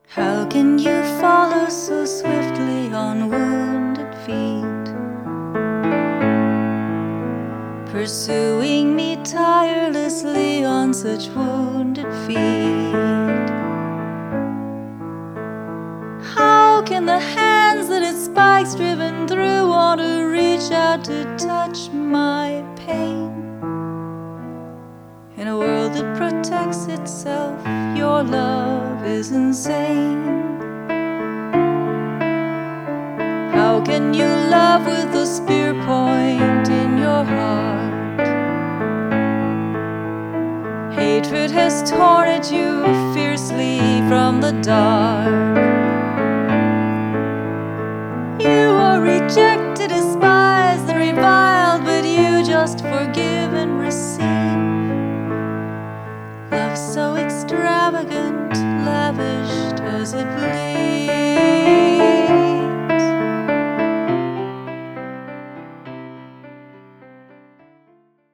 How can you follow so swiftly on wounded feet, pursuing me tirelessly on such wounded feet? How can the hands that its spikes driven through want to reach out to touch my pain? In a world that protects itself, your love is insane. How can you love with a spear point in your heart? Hatred has torn at you fiercely from the dark. You are rejected, despised, and reviled, but you just forgive and receive. Love so extravagant, lavished as it bleeds.